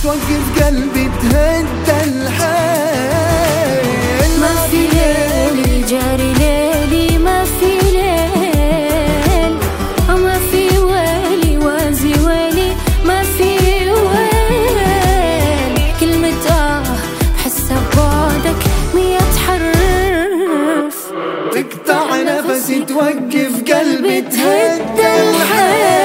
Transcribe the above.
توقف قلبي تهدى الحيل. ما في ليل جاري ليلي، ما في ليل وما في ويلي وازي ويلي، ما في ويل. كلمة بحسها ببعدك 100 حرف، تقطع نفسي توقف قلبي تهدى الحيل.